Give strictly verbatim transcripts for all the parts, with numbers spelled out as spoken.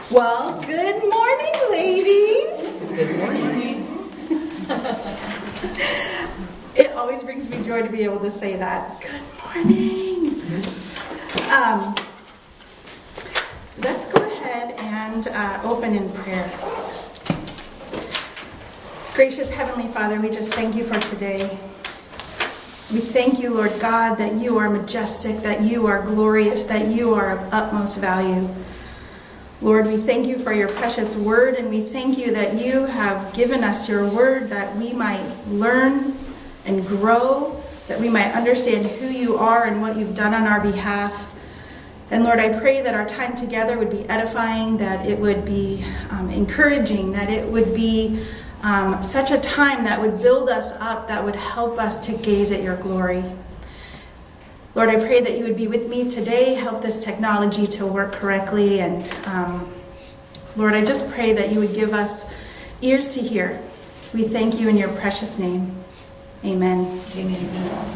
Well, good morning, ladies. Good morning. It always brings me joy to be able to say that. Good morning. Um, let's go ahead and uh, open in prayer. Gracious Heavenly Father, we just thank you for today. We thank you, Lord God, that you are majestic, that you are glorious, that you are of utmost value. Lord, we thank you for your precious word, and we thank you that you have given us your word that we might learn and grow, that we might understand who you are and what you've done on our behalf. And Lord, I pray that our time together would be edifying, that it would be um, encouraging, that it would be um, such a time that would build us up, that would help us to gaze at your glory. Lord, I pray that you would be with me today, help this technology to work correctly, and um, Lord, I just pray that you would give us ears to hear. We thank you in your precious name. Amen. Amen.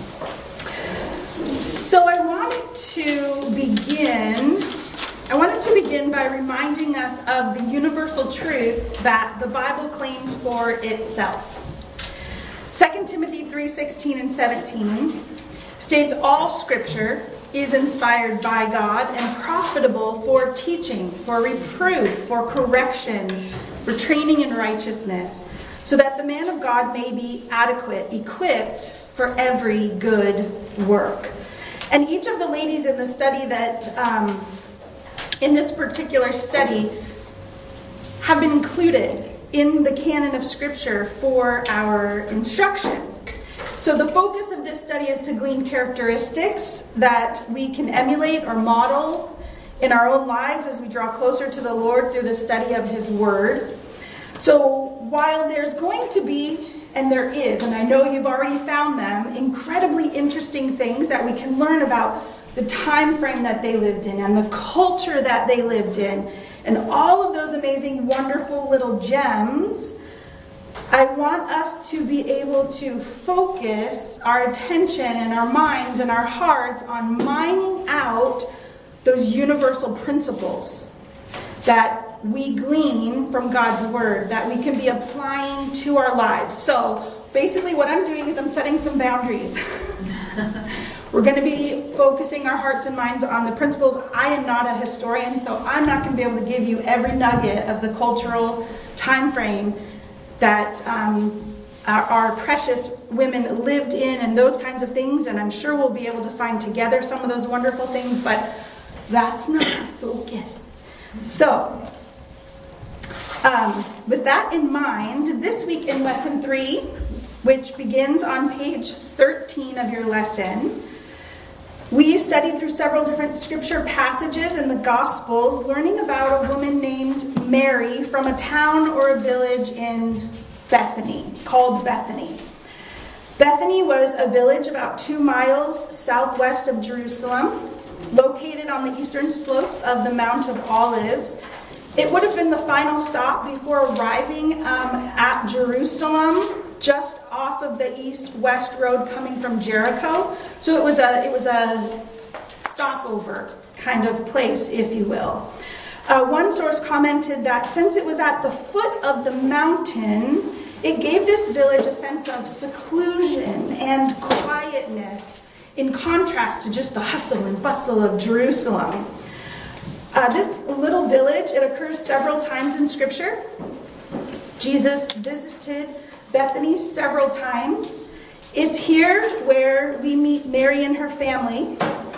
So I wanted to begin, I wanted to begin by reminding us of the universal truth that the Bible claims for itself. Second Timothy three sixteen and seventeen states all scripture is inspired by God and profitable for teaching, for reproof, for correction, for training in righteousness, so that the man of God may be adequate, equipped for every good work. And each of the ladies in the study that, um, in this particular study, have been included in the canon of scripture for our instruction. So the focus of this study is to glean characteristics that we can emulate or model in our own lives as we draw closer to the Lord through the study of his word. So while there's going to be, and there is, and I know you've already found them, incredibly interesting things that we can learn about the time frame that they lived in and the culture that they lived in and all of those amazing, wonderful little gems, I want us to be able to focus our attention and our minds and our hearts on mining out those universal principles that we glean from God's word, that we can be applying to our lives. So basically what I'm doing is I'm setting some boundaries. We're going to be focusing our hearts and minds on the principles. I am not a historian, so I'm not going to be able to give you every nugget of the cultural time frame that um, our, our precious women lived in and those kinds of things, and I'm sure we'll be able to find together some of those wonderful things, but that's not our focus. So, um, with that in mind, this week in Lesson three, which begins on page thirteen of your lesson, we studied through several different scripture passages in the Gospels, learning about a woman named Mary from a town or a village in Bethany, called Bethany. Bethany was a village about two miles southwest of Jerusalem, located on the eastern slopes of the Mount of Olives. It would have been the final stop before arriving um, at Jerusalem, just off of the east-west road coming from Jericho. So it was a it was a stopover kind of place, if you will. Uh, one source commented that since it was at the foot of the mountain, it gave this village a sense of seclusion and quietness in contrast to just the hustle and bustle of Jerusalem. Uh, this little village, it occurs several times in Scripture. Jesus visited Bethany several times. It's here where we meet Mary and her family.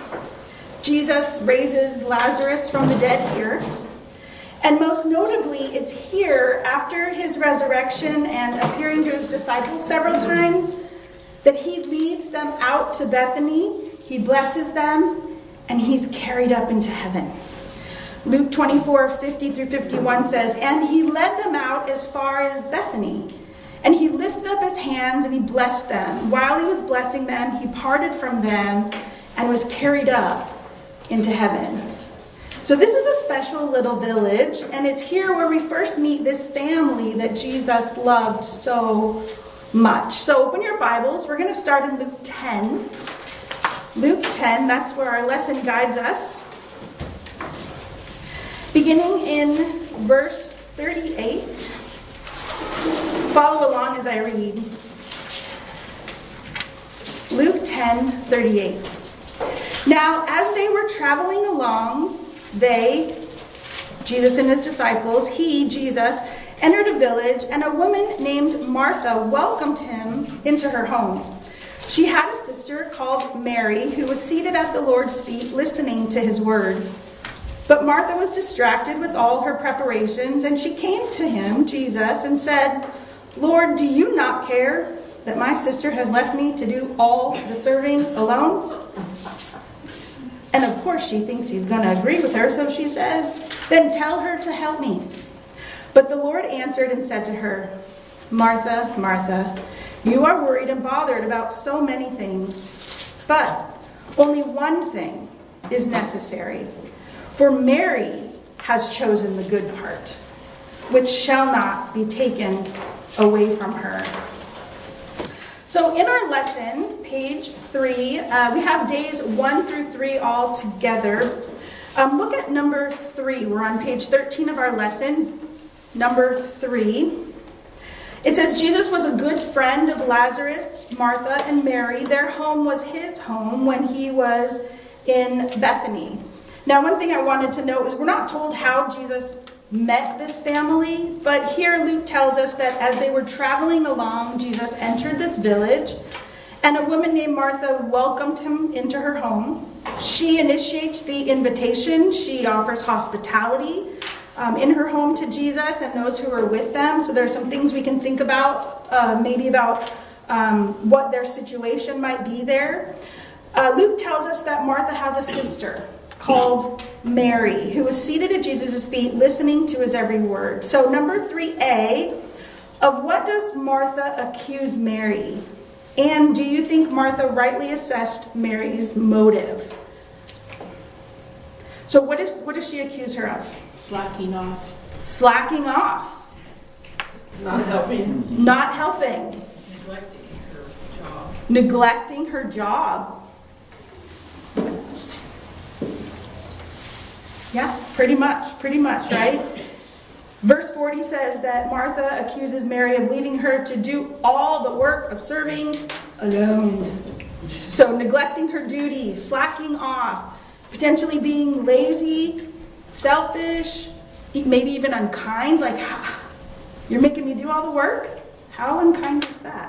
Jesus raises Lazarus from the dead here. And most notably, it's here after his resurrection and appearing to his disciples several times that he leads them out to Bethany. He blesses them and he's carried up into heaven. Luke twenty-four, fifty through fifty-one says, "And he led them out as far as Bethany. And he lifted up his hands and he blessed them. While he was blessing them, he parted from them and was carried up into heaven." So this is a special little village, and it's here where we first meet this family that Jesus loved so much. So open your Bibles. We're going to start in Luke ten. Luke ten, that's where our lesson guides us. Beginning in verse thirty-eight. Follow along as I read. Luke ten thirty-eight. Now, as they were traveling along, they, Jesus and his disciples, he, Jesus, entered a village, and a woman named Martha welcomed him into her home. She had a sister called Mary who was seated at the Lord's feet listening to his word. But Martha was distracted with all her preparations, and she came to him, Jesus, and said, "Lord, do you not care that my sister has left me to do all the serving alone?" And of course she thinks he's going to agree with her, so she says, "Then tell her to help me." But the Lord answered and said to her, "Martha, Martha, you are worried and bothered about so many things, but only one thing is necessary. For Mary has chosen the good part, which shall not be taken away from her." So in our lesson, page three, uh, we have days one through three all together. Um, look at number three. We're on page thirteen of our lesson. Number three. It says, Jesus was a good friend of Lazarus, Martha, and Mary. Their home was his home when he was in Bethany. Now, one thing I wanted to note is we're not told how Jesus met this family, but here Luke tells us that as they were traveling along, Jesus entered this village, and a woman named Martha welcomed him into her home. She initiates the invitation. She offers hospitality um, in her home to Jesus and those who are with them. So there's some things we can think about, uh, maybe about um, what their situation might be there. Uh, Luke tells us that Martha has a sister called Mary, who was seated at Jesus' feet listening to his every word. So number three A, of what does Martha accuse Mary? And do you think Martha rightly assessed Mary's motive? So what is what does she accuse her of? Slacking off. Slacking off. Not helping. Not helping. Neglecting her job. Neglecting her job. Yeah, pretty much, pretty much, right? Verse forty says that Martha accuses Mary of leaving her to do all the work of serving alone. So neglecting her duties, slacking off, potentially being lazy, selfish, maybe even unkind. Like, you're making me do all the work? How unkind is that?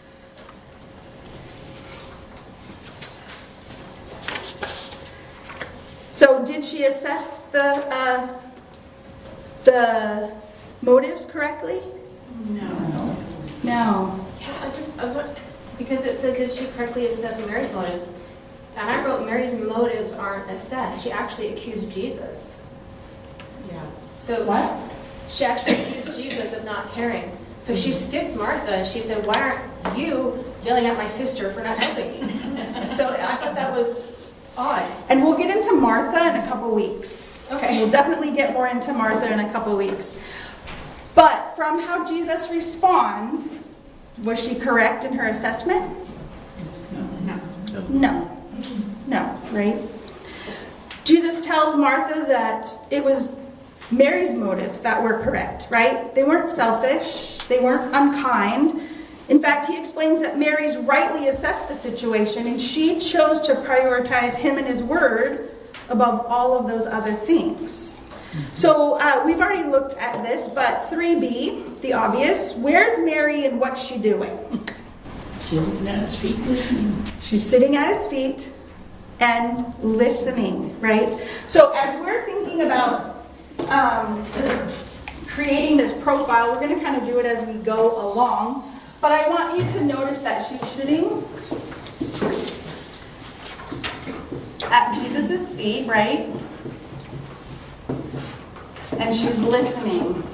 So did she assess the uh, the motives correctly? No. No. Yeah, I just, I was wondering, because it says, did she correctly assess Mary's motives? And I wrote, Mary's motives aren't assessed. She actually accused Jesus. Yeah. So What? she actually accused Jesus of not caring. So she skipped Martha. She said, "Why aren't you yelling at my sister for not helping me?" So I thought that was odd. And we'll get into Martha in a couple weeks. Okay. We'll definitely get more into Martha in a couple weeks. But from how Jesus responds, was she correct in her assessment? No. No. No, right? Jesus tells Martha that it was Mary's motives that were correct, right? They weren't selfish. They weren't unkind. In fact, he explains that Mary's rightly assessed the situation, and she chose to prioritize him and his word above all of those other things. So uh, we've already looked at this, but three B, the obvious, where's Mary and what's she doing? Sitting at his feet listening. She's sitting at his feet and listening, right? So as we're thinking about um, creating this profile, we're going to kind of do it as we go along. But I want you to notice that she's sitting at Jesus' feet, right? And she's listening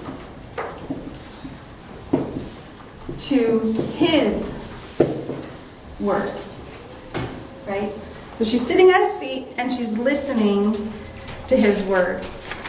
to his word, right? So she's sitting at his feet and she's listening to his word.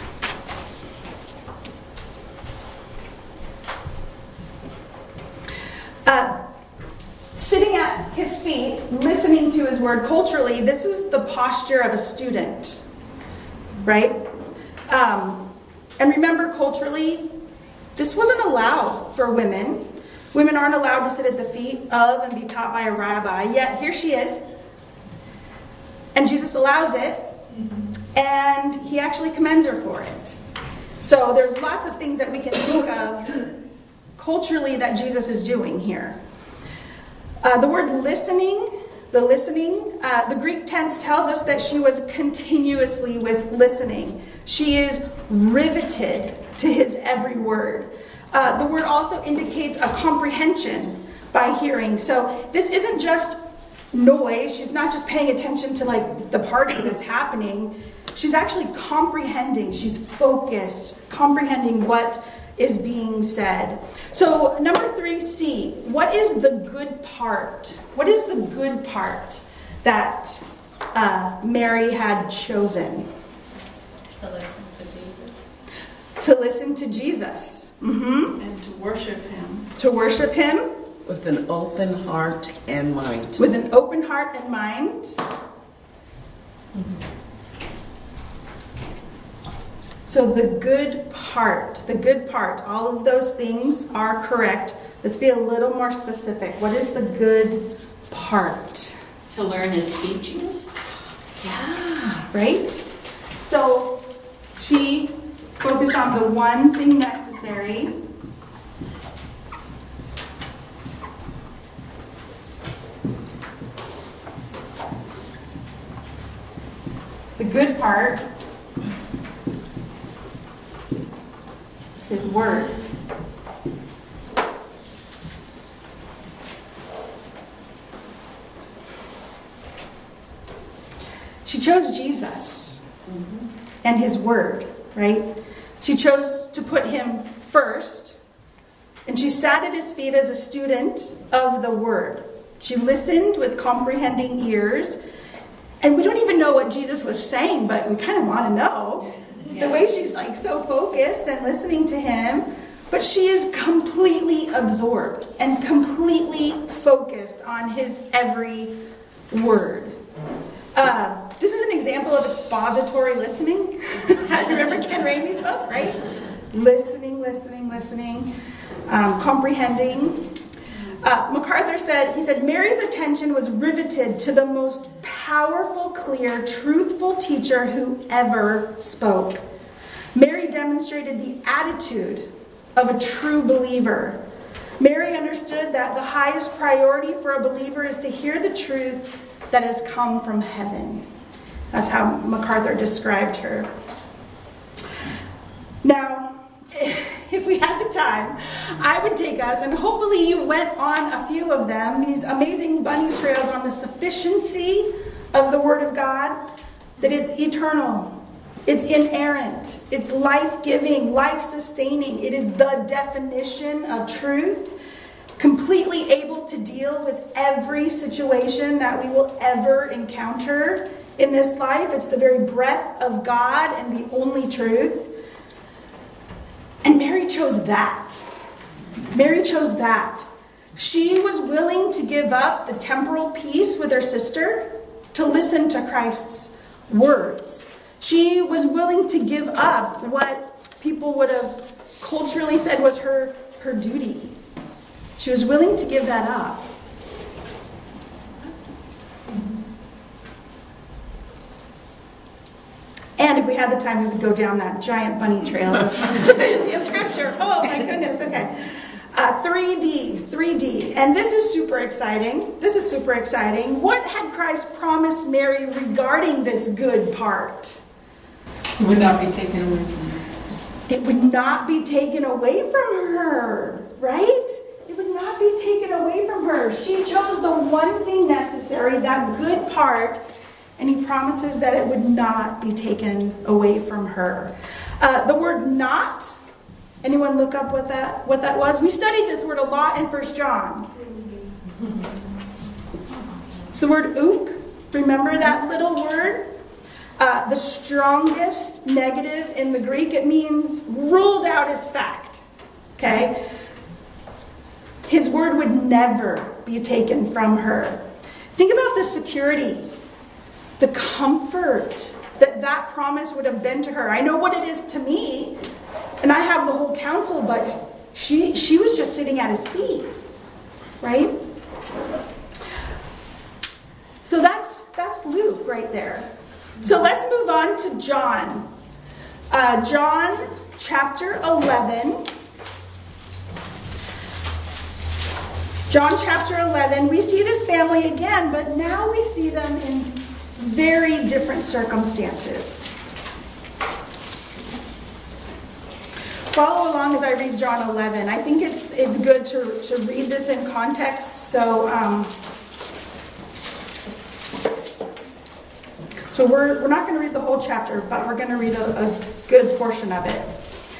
Uh, sitting at his feet, listening to his word, culturally, this is the posture of a student, right? Um, And remember, culturally, this wasn't allowed for women. Women aren't allowed to sit at the feet of and be taught by a rabbi. Yet here she is. And Jesus allows it. And he actually commends her for it. So there's lots of things that we can think of culturally that Jesus is doing here. Uh, the word listening, the listening, uh, the Greek tense tells us that she was continuously with listening. She is riveted to his every word. Uh, the word also indicates a comprehension by hearing. So this isn't just noise. She's not just paying attention to like the party that's happening. She's actually comprehending. She's focused, comprehending what is being said. So number three, C, what is the good part? What is the good part that uh, Mary had chosen? To listen to Jesus. To listen to Jesus. Mm-hmm. And to worship him. To worship him. With an open heart and mind. With an open heart and mind. Mm-hmm. So the good part, the good part, all of those things are correct. Let's be a little more specific. What is the good part? To learn his teachings. Yeah, right? So she focused on the one thing necessary. The good part. His word. She chose Jesus mm-hmm. and his word, right? She chose to put him first, and she sat at his feet as a student of the word. She listened with comprehending ears, and we don't even know what Jesus was saying, but we kind of want to know. The way she's like so focused and listening to him, but she is completely absorbed and completely focused on his every word. Uh, this is an example of expository listening. Remember Ken Ramey's book, right? Listening, listening, listening, um, comprehending. Uh, MacArthur said, he said, Mary's attention was riveted to the most powerful, clear, truthful teacher who ever spoke. Mary demonstrated the attitude of a true believer. Mary understood that the highest priority for a believer is to hear the truth that has come from heaven. That's how MacArthur described her. Now, if we had the time, I would take us, and hopefully you went on a few of them, these amazing bunny trails on the sufficiency of the Word of God, that it's eternal, it's inerrant, it's life-giving, life-sustaining. It is the definition of truth, completely able to deal with every situation that we will ever encounter in this life. It's the very breath of God and the only truth. And Mary chose that. Mary chose that. She was willing to give up the temporal peace with her sister to listen to Christ's words. She was willing to give up what people would have culturally said was her, her duty. She was willing to give that up. And if we had the time, we would go down that giant bunny trail of sufficiency of Scripture. Oh my goodness, okay. Uh, three D, three D. And this is super exciting. This is super exciting. What had Christ promised Mary regarding this good part? It would not be taken away from her. It would not be taken away from her, right? It would not be taken away from her. She chose the one thing necessary, that good part, and he promises that it would not be taken away from her. Uh, the word not, anyone look up what that what that was? We studied this word a lot in First John. It's the word ook. Remember that little word? Uh, the strongest negative in the Greek. It means ruled out as fact. Okay? His word would never be taken from her. Think about the security, the comfort that that promise would have been to her. I know what it is to me. And I have the whole council, but she she was just sitting at his feet, right? So that's that's Luke right there. So let's move on to John. Uh, John chapter eleven. John chapter eleven. We see this family again, but now we see them in very different circumstances. Follow along as I read John eleven. I think it's it's good to, to read this in context. So um, so we're we're not going to read the whole chapter, but we're going to read a, a good portion of it.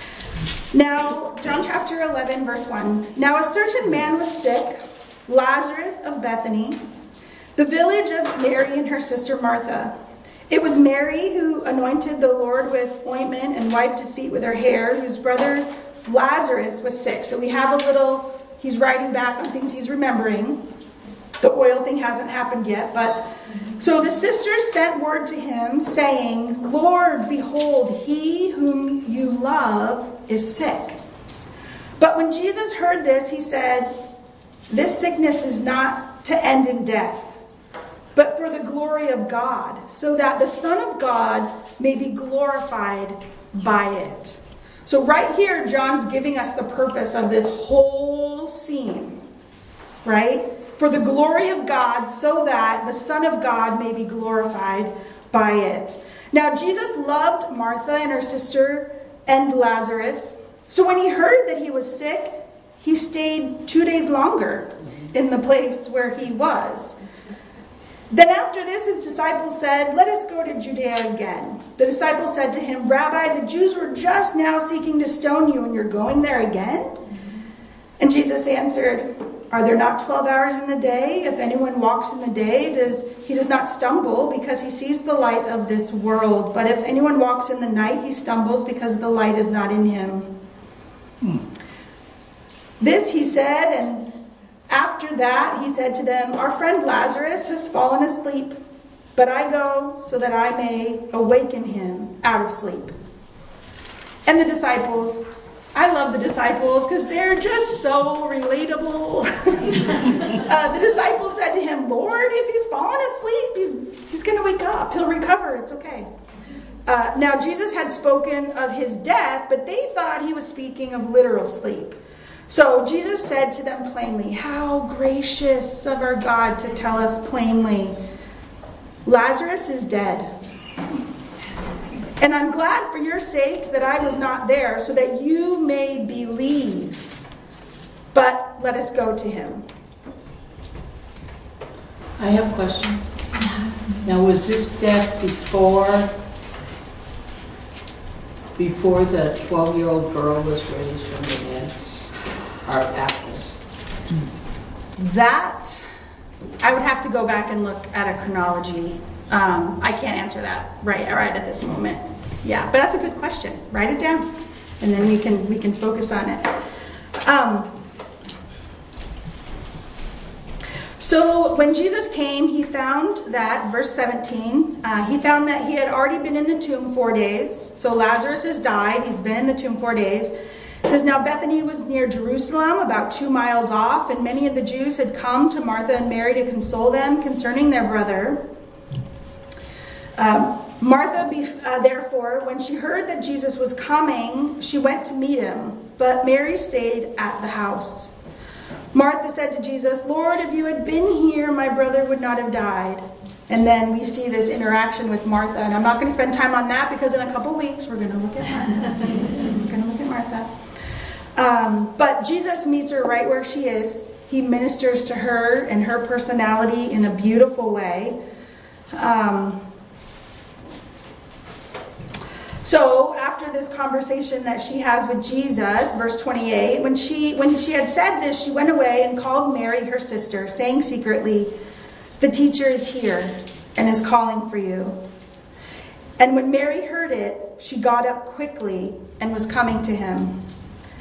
Now, John chapter eleven, verse one. Now a certain man was sick, Lazarus of Bethany, the village of Mary and her sister Martha. It was Mary who anointed the Lord with ointment and wiped his feet with her hair, whose brother Lazarus was sick. So we have a little, he's writing back on things he's remembering. The oil thing hasn't happened yet, but so the sisters sent word to him saying, Lord, behold, he whom you love is sick. But when Jesus heard this, he said, this sickness is not to end in death, but for the glory of God, so that the Son of God may be glorified by it. So right here, John's giving us the purpose of this whole scene, right? For the glory of God, so that the Son of God may be glorified by it. Now, Jesus loved Martha and her sister and Lazarus. So when he heard that he was sick, he stayed two days longer in the place where he was. Then after this, his disciples said, let us go to Judea again. The disciples said to him, Rabbi, the Jews were just now seeking to stone you, and you're going there again? And Jesus answered, are there not twelve hours in the day? If anyone walks in the day, does he does not stumble because he sees the light of this world. But if anyone walks in the night, he stumbles because the light is not in him. Hmm. This he said, and after that he said to them, our friend Lazarus has fallen asleep, but I go so that I may awaken him out of sleep. And the disciples, I love the disciples because they're just so relatable. uh, the disciples said to him, Lord, if he's fallen asleep, he's, he's going to wake up. He'll recover. It's okay. Uh, now, Jesus had spoken of his death, but they thought he was speaking of literal sleep. So Jesus said to them plainly, how gracious of our God to tell us plainly, Lazarus is dead. And I'm glad for your sake that I was not there, so that you may believe. But let us go to him. I have a question. Now, was this death before, before the twelve-year-old girl was raised from the dead, or after? That, I would have to go back and look at a chronology. Um, I can't answer that right, right at this moment. Yeah, but that's a good question. Write it down, and then we can we can focus on it. Um, so when Jesus came, he found that, verse seventeen, uh, he found that he had already been in the tomb four days. So Lazarus has died. He's been in the tomb four days. It says, now Bethany was near Jerusalem, about two miles off, and many of the Jews had come to Martha and Mary to console them concerning their brother. Um, Martha, uh, therefore, when she heard that Jesus was coming, she went to meet him, but Mary stayed at the house. Martha said to Jesus, Lord, if you had been here, my brother would not have died. And then we see this interaction with Martha, and I'm not going to spend time on that because in a couple weeks we're going to look at Martha. We're going to look at Martha. Um, but Jesus meets her right where she is. He ministers to her and her personality in a beautiful way. Um, So after this conversation that she has with Jesus, verse twenty-eight, when she when she had said this, she went away and called Mary, her sister, saying secretly, the teacher is here and is calling for you. And when Mary heard it, she got up quickly and was coming to him.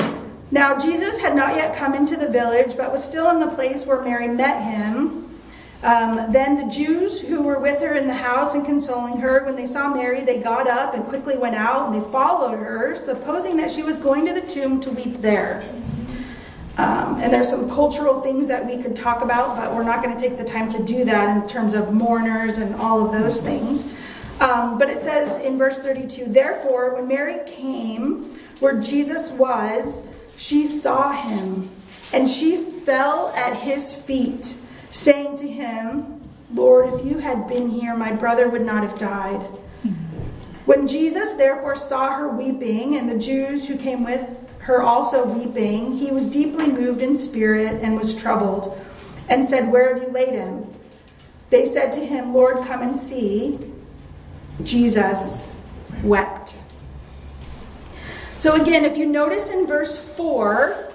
Now Jesus had not yet come into the village, but was still in the place where Mary met him. Um, then the Jews who were with her in the house and consoling her, when they saw Mary, they got up and quickly went out, and they followed her, supposing that she was going to the tomb to weep there. Um, and there's some cultural things that we could talk about, but we're not going to take the time to do that in terms of mourners and all of those things. Um, but it says in verse thirty-two, therefore, when Mary came where Jesus was, she saw him, and she fell at his feet, saying to him, Lord, if you had been here, my brother would not have died. When Jesus therefore saw her weeping, and the Jews who came with her also weeping, he was deeply moved in spirit and was troubled, and said, where have you laid him? They said to him, Lord, come and see. Jesus wept. So again, if you notice in verse four,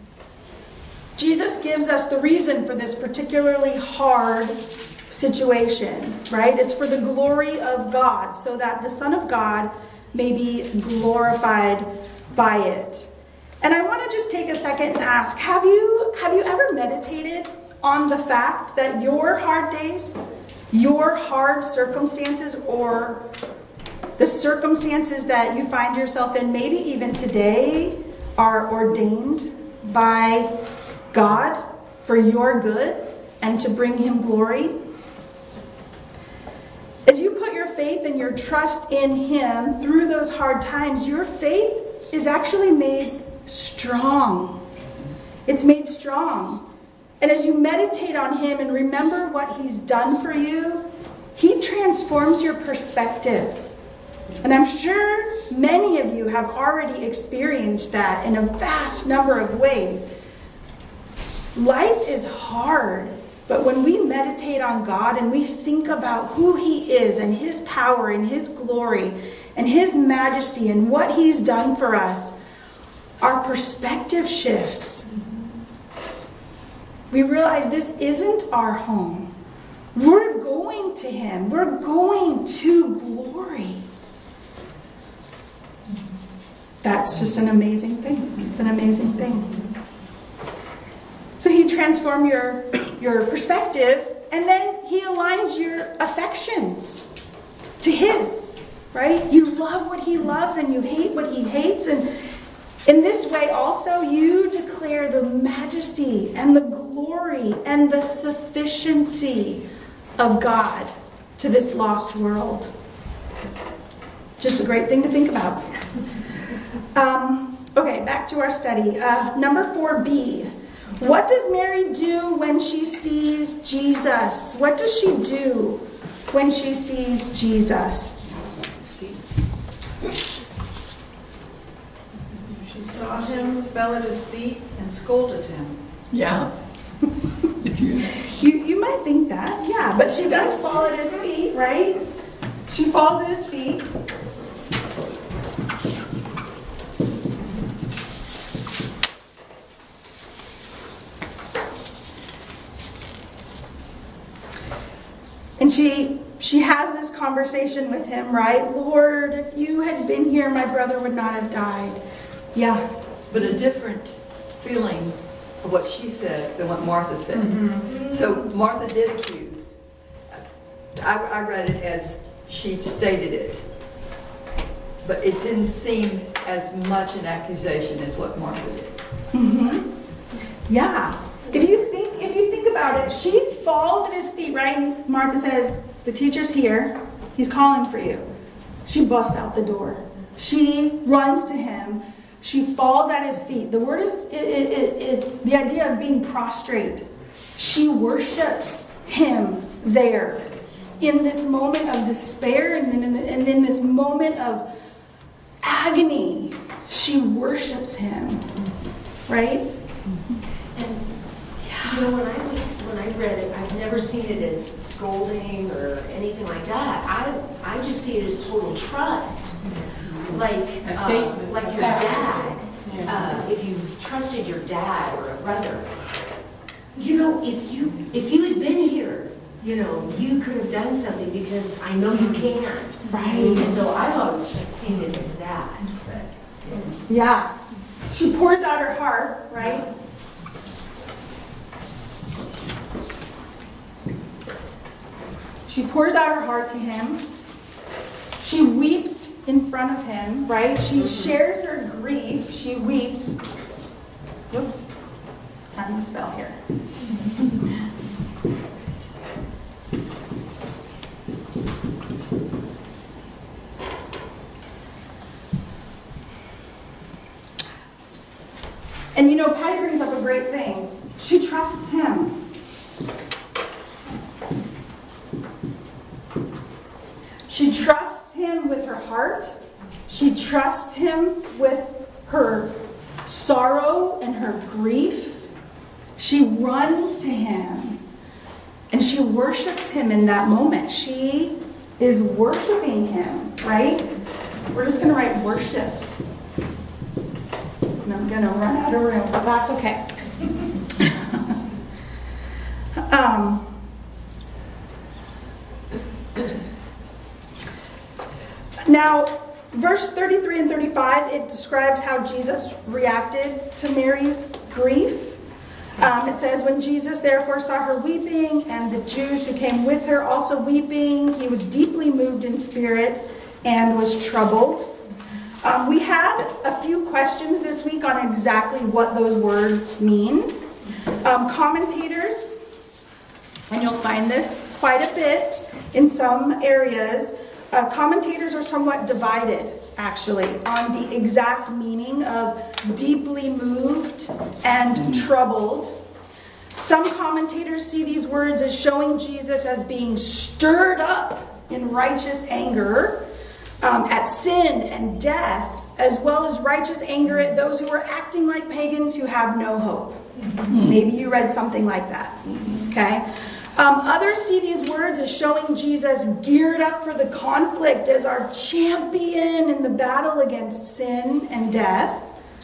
Jesus gives us the reason for this particularly hard situation, right? It's for the glory of God, so that the Son of God may be glorified by it. And I want to just take a second and ask, have you have you ever meditated on the fact that your hard days, your hard circumstances, or the circumstances that you find yourself in, maybe even today, are ordained by God for your good and to bring him glory? As you put your faith and your trust in him through those hard times, your faith is actually made strong. It's made strong. And as you meditate on him and remember what he's done for you, he transforms your perspective. And I'm sure many of you have already experienced that in a vast number of ways. Life is hard, but when we meditate on God and we think about who he is and his power and his glory and his majesty and what he's done for us, our perspective shifts. We realize this isn't our home. We're going to him. We're going to glory. That's just an amazing thing. It's an amazing thing. So he transforms your, your perspective, and then he aligns your affections to his, right? You love what he loves and you hate what he hates, and in this way also you declare the majesty and the glory and the sufficiency of God to this lost world. Just a great thing to think about. Um, okay, back to our study. Uh, number four B. What does Mary do when she sees Jesus? What does she do when she sees Jesus? She saw him, fell at his feet, and scolded him. Yeah. You, you might think that, yeah, but she does fall at his feet, right? She falls at his feet. And she she has this conversation with him, right? Lord, if you had been here, my brother would not have died. Yeah. But a different feeling of what she says than what Martha said. Mm-hmm. So Martha did accuse. I, I read it as she stated it. But it didn't seem as much an accusation as what Martha did. Mm-hmm. Yeah. If you think if you think about it, she falls at his feet, right? Martha says, the teacher's here. He's calling for you. She busts out the door. She runs to him. She falls at his feet. The word is, it, it, it, it's the idea of being prostrate. She worships him there in this moment of despair and in, and in this moment of agony. She worships him, right? And you know, when I when I read it, I've never seen it as scolding or anything like that. I I just see it as total trust, like uh, like your dad. Uh, if you've trusted your dad or a brother, you know, if you if you had been here, you know, you could have done something because I know you can. Right. And so I've always seen it as that. Yeah. She pours out her heart, right? She pours out her heart to him. She weeps in front of him, right? She shares her grief. She weeps. Whoops. How do you spell here? And you know, Patty brings up a great thing. She trusts him. She trusts him with her heart. She trusts him with her sorrow and her grief. She runs to him. And she worships him in that moment. She is worshiping him, right? We're just going to write worship. And I'm going to run out of room, but that's okay. um, now, verse thirty-three and thirty-five, it describes how Jesus reacted to Mary's grief. Um, it says, when Jesus therefore saw her weeping, and the Jews who came with her also weeping, he was deeply moved in spirit and was troubled. Um, we had a few questions this week on exactly what those words mean. Um, commentators, and you'll find this quite a bit in some areas, uh, commentators are somewhat divided, actually, on the exact meaning of deeply moved and troubled. Some commentators see these words as showing Jesus as being stirred up in righteous anger um, at sin and death, as well as righteous anger at those who are acting like pagans who have no hope. Mm-hmm. Maybe you read something like that. Okay? Um, others see these words as showing Jesus geared up for the conflict as our champion in the battle against sin and death.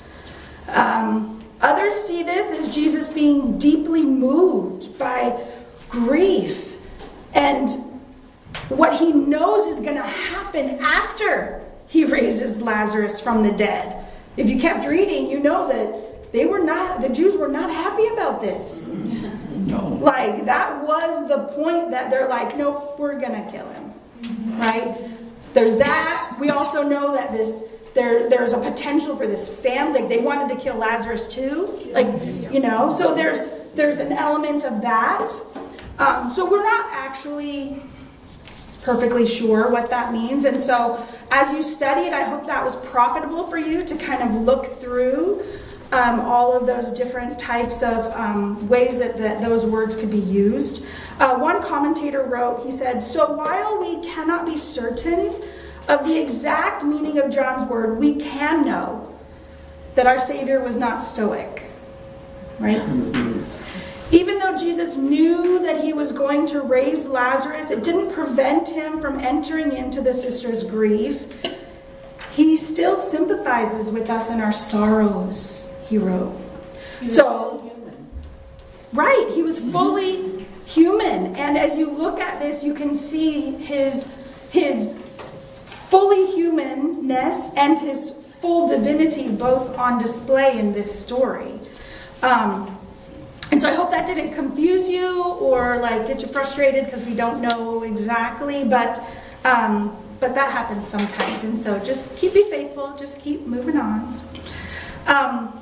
Um, others see this as Jesus being deeply moved by grief and what he knows is going to happen after he raises Lazarus from the dead. If you kept reading, you know that they were not, the Jews were not happy about this. No. Like, that was the point that they're like, nope, we're going to kill him. Right? There's that. We also know that this there there's a potential for this family. Like, they wanted to kill Lazarus too. Like, you know, so there's there's an element of that. Um, so we're not actually perfectly sure what that means. And so as you study it, I hope that was profitable for you to kind of look through Um, all of those different types of um, ways that, that those words could be used. Uh, one commentator wrote, he said, so while we cannot be certain of the exact meaning of John's word, we can know that our Savior was not stoic. Right? Mm-hmm. Even though Jesus knew that he was going to raise Lazarus, it didn't prevent him from entering into the sister's grief. He still sympathizes with us in our sorrows, he wrote. He was so, fully human. Right, he was fully mm-hmm. human. And as you look at this, you can see his, his fully humanness and his full divinity both on display in this story. Um, and so I hope that didn't confuse you or like get you frustrated because we don't know exactly, but um, but that happens sometimes. And so just keep be faithful, just keep moving on. Um,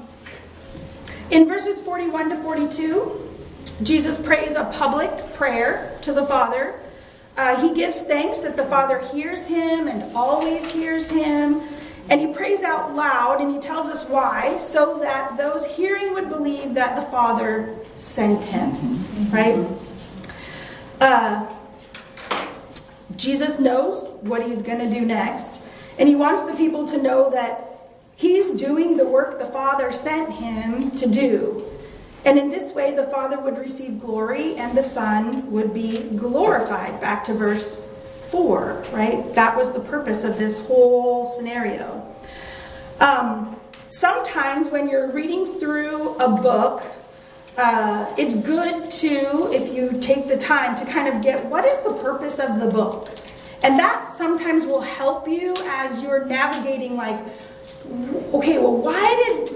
in verses forty-one to forty-two, Jesus prays a public prayer to the Father. Uh, he gives thanks that the Father hears him and always hears him. And he prays out loud, and he tells us why, so that those hearing would believe that the Father sent him. Mm-hmm. Right? Uh, Jesus knows what he's going to do next. And he wants the people to know that he's doing the work the Father sent him to do. And in this way, the Father would receive glory, and the Son would be glorified. Back to verse four, right? That was the purpose of this whole scenario. Um, sometimes when you're reading through a book, uh, it's good to, if you take the time to kind of get what is the purpose of the book. And that sometimes will help you as you're navigating like, okay, well, why did why did this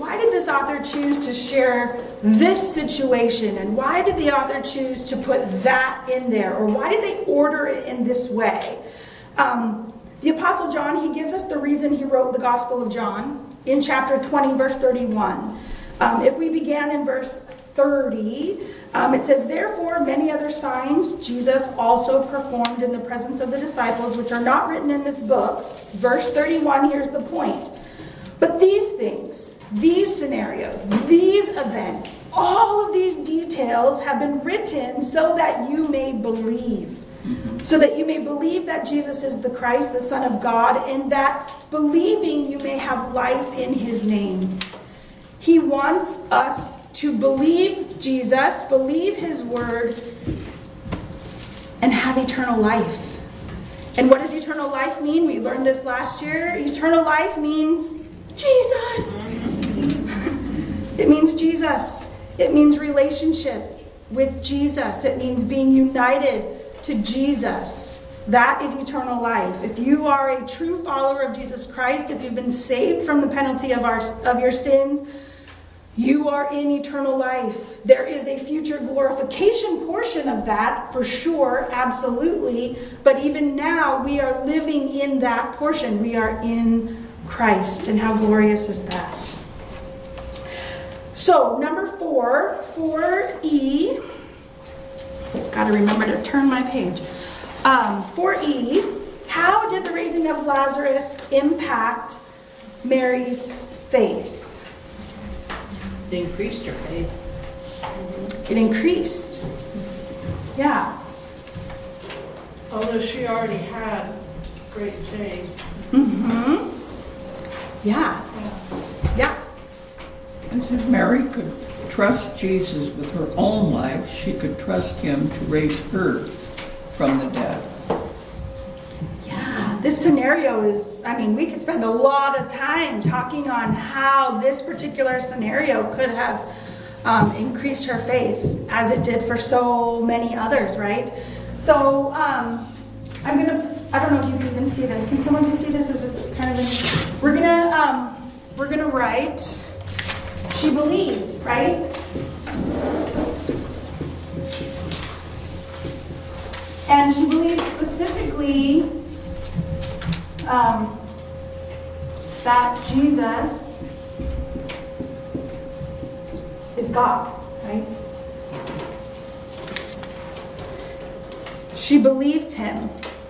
this author choose to share this situation? And why did the author choose to put that in there? Or why did they order it in this way? Um, the Apostle John, he gives us the reason he wrote the Gospel of John in chapter twenty, verse thirty-one. Um, if we began in verse thirty, um, it says, "Therefore many other signs Jesus also performed in the presence of the disciples, which are not written in this book." Verse thirty-one, here's the point. "But these things, these scenarios, these events, all of these details have been written so that you may believe." So that you may believe that Jesus is the Christ, the Son of God, and that believing you may have life in his name. He wants us to believe Jesus, believe his word, and have eternal life. And what does eternal life mean? We learned this last year. Eternal life means Jesus. It means Jesus. It means relationship with Jesus. It means being united to Jesus. That is eternal life. If you are a true follower of Jesus Christ, if you've been saved from the penalty of our of your sins, you are in eternal life. There is a future glorification portion of that, for sure, absolutely. But even now, we are living in that portion. We are in Christ. And how glorious is that? So, number four, four E. Got to remember to turn my page. Um, four E, how did the raising of Lazarus impact Mary's faith? It increased her faith. It increased. Yeah. Although she already had great faith. Mm-hmm. Yeah. Yeah. And if Mary could trust Jesus with her own life, she could trust him to raise her from the dead. Yeah, this scenario is, I mean, we could spend a lot of time talking on how this particular scenario could have um, increased her faith as it did for so many others, right? So, um, I'm going to, I don't know if you can even see this. Can someone see this? This is kind of, a, we're going to, um, we're going to write, she believed, right? And she believed specifically um, that Jesus is God, right? She believed him.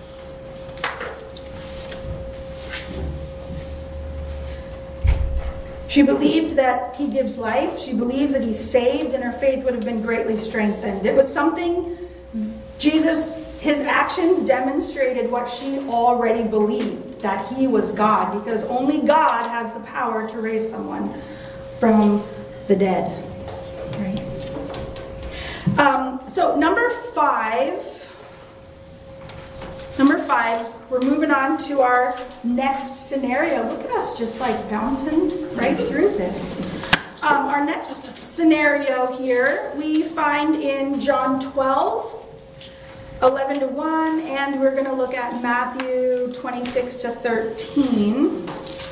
She believed that he gives life. She believes that he's saved, and her faith would have been greatly strengthened. It was something, Jesus, his actions demonstrated what she already believed, that he was God, because only God has the power to raise someone from the dead. Right? Um, so number five, number five, we're moving on to our next scenario. Look at us just like bouncing right through this. Um, our next scenario here we find in John twelve, eleven to one, and we're going to look at Matthew twenty-six to thirteen.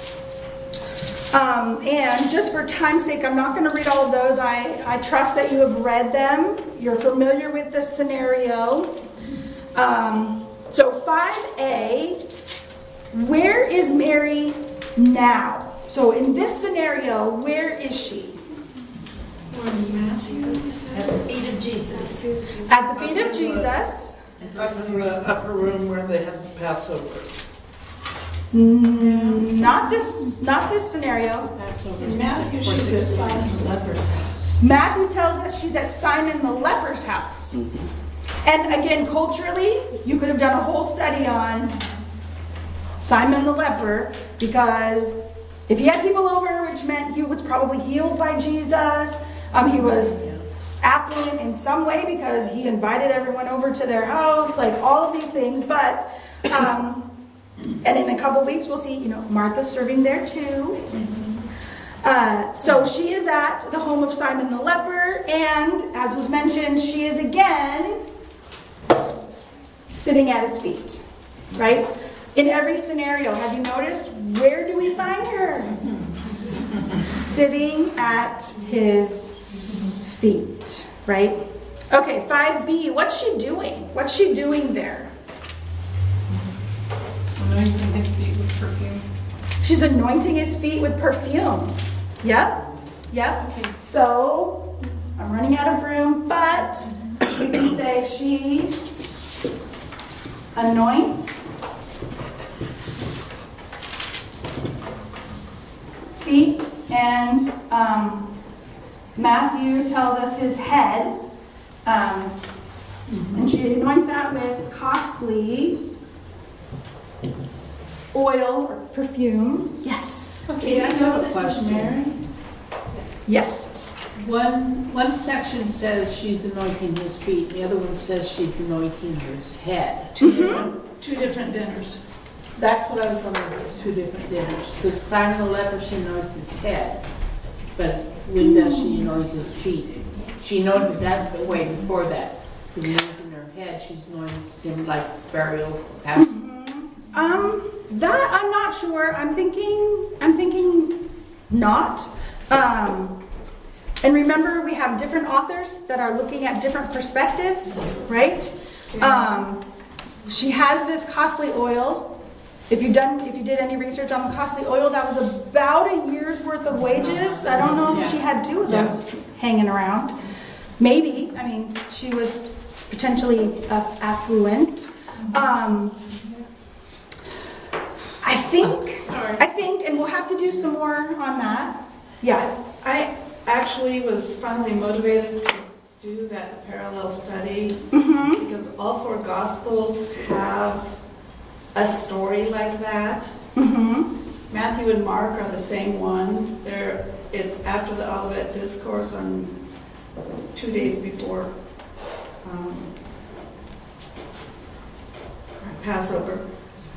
Um, and just for time's sake, I'm not going to read all of those. I, I trust that you have read them. You're familiar with the scenario. Um, so five A, where is Mary now? So in this scenario, where is she? At the feet of Jesus. At the feet of Jesus. Up in the upper room where they had the Passover. Mm, Not this, not this scenario. In Matthew, she's at Simon the leper's house. Matthew tells us she's at Simon the leper's house. And again, culturally, you could have done a whole study on Simon the leper, because if he had people over, which meant he was probably healed by Jesus, um, he was affluent in some way because he invited everyone over to their house, like all of these things. But, um, and in a couple of weeks, we'll see, you know, Martha's serving there too. Uh, so she is at the home of Simon the leper, and as was mentioned, she is again sitting at his feet, right? In every scenario, have you noticed? Where do we find her? sitting at his feet, right? Okay, five B, what's she doing? What's she doing there? Anointing his feet with perfume. She's anointing his feet with perfume. Yep, yep. Okay. So, I'm running out of room, but we can say she anoints feet, and um, Matthew tells us his head, um, and she anoints that with costly oil or perfume. Yes. Okay, I have a question. Yes. One, one section says she's anointing his feet, the other one says she's anointing his head. Two different, two different dinners. That's what I was wondering, it's two different dinners. Because Simon the leper, she anoints his head, but when does she anoint his feet? She anointed that way before that. She's anointing her head, she's anointing him like burial. Um, that I'm not sure. I'm thinking, I'm thinking not. Um, and remember, we have different authors that are looking at different perspectives, right? Um, she has this costly oil. If you done, if you did any research on the costly oil, that was about a year's worth of wages. I don't know if she had two of those hanging around. Maybe. I mean, she was potentially uh, affluent. Um, I think, Sorry. I think, and we'll have to do some more on that. Yeah. I actually was finally motivated to do that parallel study Mm-hmm. because all four Gospels have a story like that. Mm-hmm. Matthew and Mark are the same one. They're, it's after the Olivet Discourse on two days before um, Passover.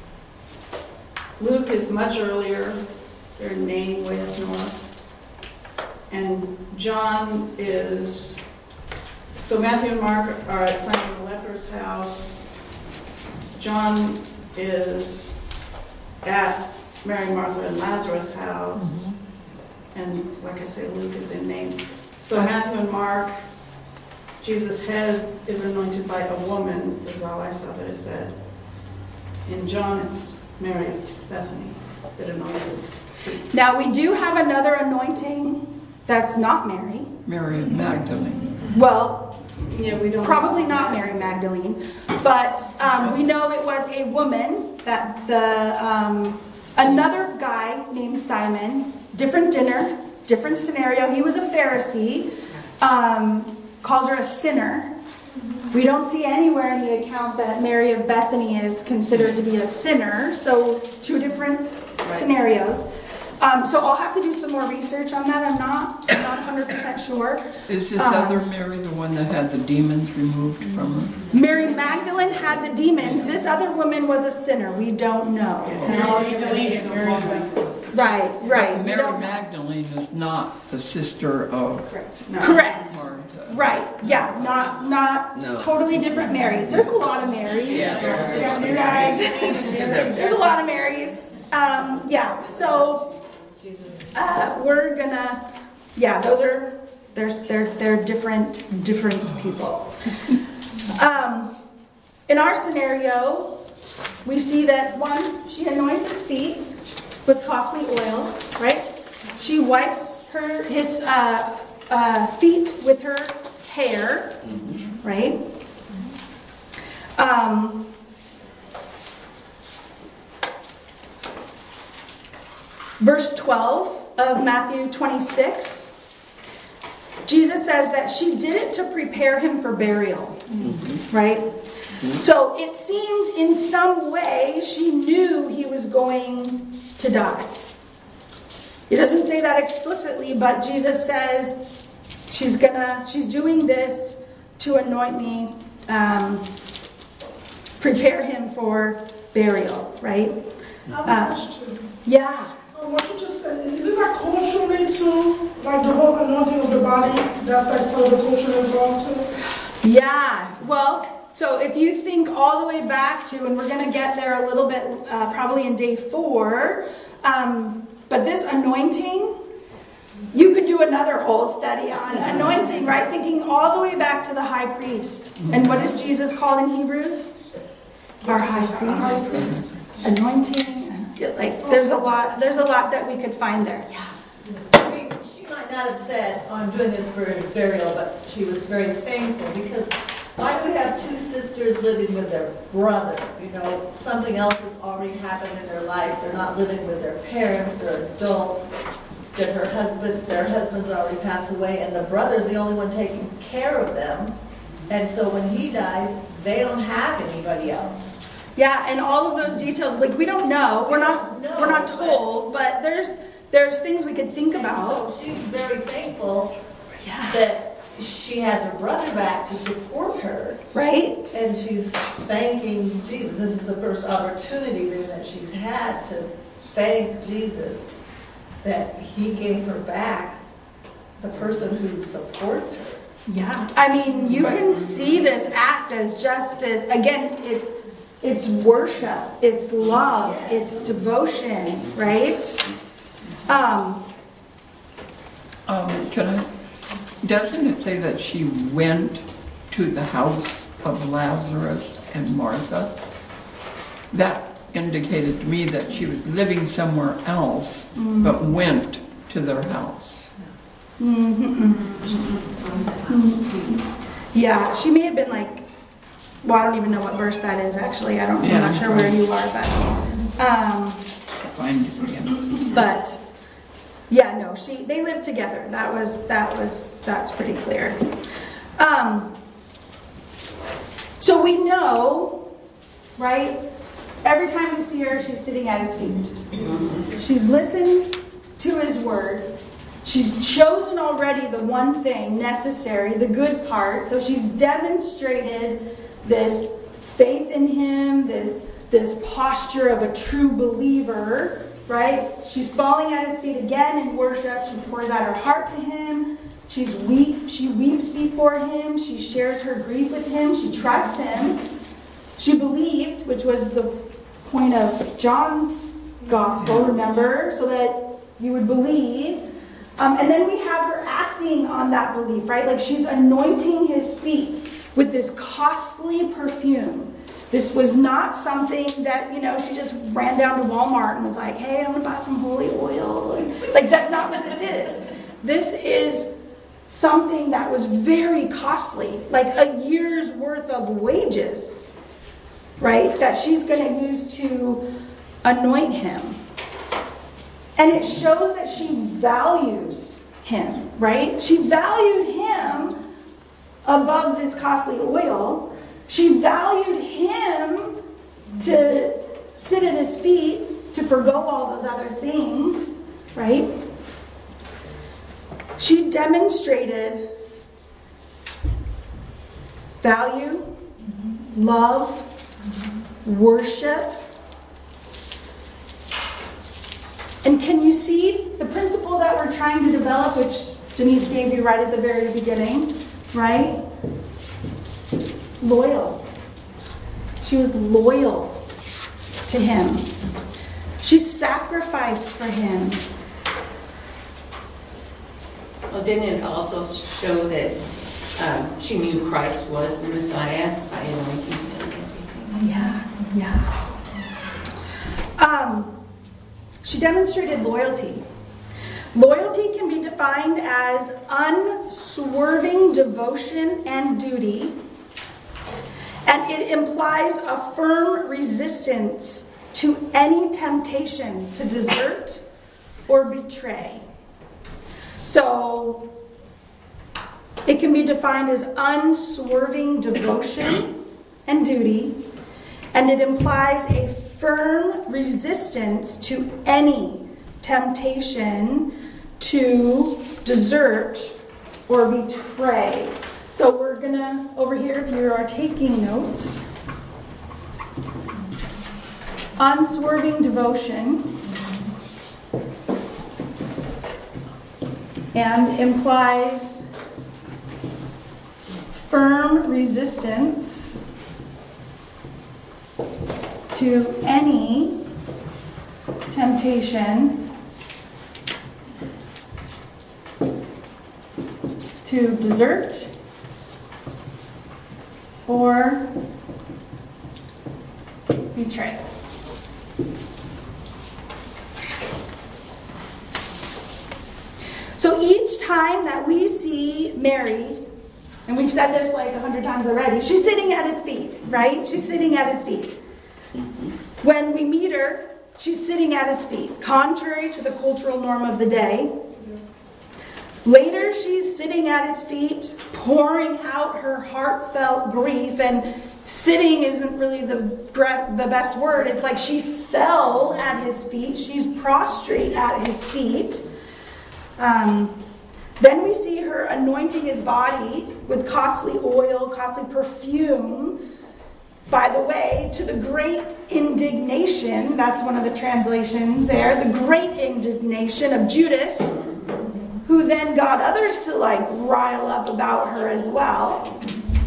Luke is much earlier. They're in Nain, way up north. And John is, so Matthew and Mark are at Simon the leper's house. John is at Mary, Martha, and Lazarus' house. Mm-hmm. And like I say, Luke is in Nain. So Matthew and Mark, Jesus' head is anointed by a woman, is all I saw that it said. In John, it's Mary of Bethany that anoints his feet. Now, we do have another anointing that's not Mary. Mary of Magdalene. Well, Yeah, we don't probably not Mary Magdalene, but um, we know it was a woman that the um, another guy named Simon, different dinner, different scenario. He was a Pharisee, um, calls her a sinner. We don't see anywhere in the account that Mary of Bethany is considered to be a sinner, so two different right. scenarios. Um, so I'll have to do some more research on that. I'm not, I'm not one hundred percent sure. Is this um, other Mary the one that had the demons removed from her? Mary Magdalene had the demons. This other woman was a sinner. We don't know. Right, right. Mary Magdalene is not the sister of Correct. No. Correct. Martha. Right. Yeah. Not not No. totally different Marys. There's a lot of Marys. Yeah, there's a lot of You guys. There's a lot of Marys. Um, yeah. So uh, we're gonna. Yeah. Those are. There's they're they're different different people. Um, in our scenario, we see that one, she anoints his feet with costly oil, right? She wipes her his uh, uh, feet with her hair, right? Um, verse twelve of Matthew twenty-six, Jesus says that she did it to prepare him for burial, mm-hmm. right? Mm-hmm. So it seems in some way she knew he was going to die. It doesn't say that explicitly, but Jesus says she's gonna, she's doing this to anoint me, um, prepare him for burial, right? Uh, yeah. What you just said, isn't that culturally too? Like the whole anointing of the body, that's like part of the culture as well too? Yeah, well, so if you think all the way back to, and we're going to get there a little bit, uh, probably in day four, um, but this anointing, another whole study on anointing, right? Thinking all the way back to the high priest. And what is Jesus called in Hebrews? Our high priest. Anointing. Like, there's a lot, there's a lot that we could find there. Yeah. I mean, she might not have said, oh, I'm doing this for a burial, but she was very thankful because why do we have two sisters living with their brother? You know, something else has already happened in their life. They're not living with their parents, they're adults. That her husband, their husbands already passed away, and the brother's the only one taking care of them. And so when he dies, they don't have anybody else. Yeah, and all of those details, like we don't know, we're not, No, we're not told, but there's, there's things we could think about. So she's very thankful Yeah. that she has her brother back to support her. Right? And she's thanking Jesus. This is the first opportunity then that she's had to thank Jesus that he gave her back the person who supports her. Yeah. I mean, you can see this act as just this, again, it's it's worship, it's love, it's devotion, right? Um, Um, can I, doesn't it say that she went to the house of Lazarus and Martha? That indicated to me that she was living somewhere else, Mm. but went to their house. mm-hmm. Mm-hmm. Yeah, she may have been like, well, I don't even know what verse that is, actually. I don't, I'm Yeah, not I'm sure trying. where you are, but, um, Find it again. but, yeah, no, she, they lived together. That was, that was, that's pretty clear. Um, so we know, right? Every time we see her, she's sitting at his feet. She's listened to his word. She's chosen already the one thing necessary, the good part. So she's demonstrated this faith in him, this, this posture of a true believer, right? She's falling at his feet again in worship. She pours out her heart to him. She's weep. She weeps before him. She shares her grief with him. She trusts him. She believed, which was the point of John's gospel, remember? So that you would believe. Um, and then we have her acting on that belief, right? Like she's anointing his feet with this costly perfume. This was not something that, you know, she just ran down to Walmart and was like, hey, I'm going to buy some holy oil. Like, that's not what this is. This is something that was very costly, like a year's worth of wages, right? That she's going to use to anoint him. And it shows that she values him, right? She valued him above this costly oil. She valued him to sit at his feet, to forgo all those other things, right? She demonstrated value, love, worship. And can you see the principle that we're trying to develop, which Denise gave you right at the very beginning, right? Loyal. She was loyal to him. She sacrificed for him. Well, didn't it also show that um, she knew Christ was the Messiah by anointing him and everything? Yeah, yeah. Um, she demonstrated loyalty. Loyalty can be defined as unswerving devotion and duty, and it implies a firm resistance to any temptation to desert or betray. So, it can be defined as unswerving devotion and duty, and it implies a firm resistance to any temptation to desert or betray. So we're gonna, over here, if you are taking notes, unswerving devotion and implies firm resistance to any temptation to desert or betray. So each time that we see Mary, and we've said this like a hundred times already, she's sitting at his feet, right? She's sitting at his feet. When we meet her, she's sitting at his feet, contrary to the cultural norm of the day. Later, she's sitting at his feet, pouring out her heartfelt grief, and sitting isn't really the, the best word. It's like she fell at his feet. She's prostrate at his feet. Um, then we see her anointing his body with costly oil, costly perfume. By the way, to the great indignation, that's one of the translations there, the great indignation of Judas, who then got others to like rile up about her as well.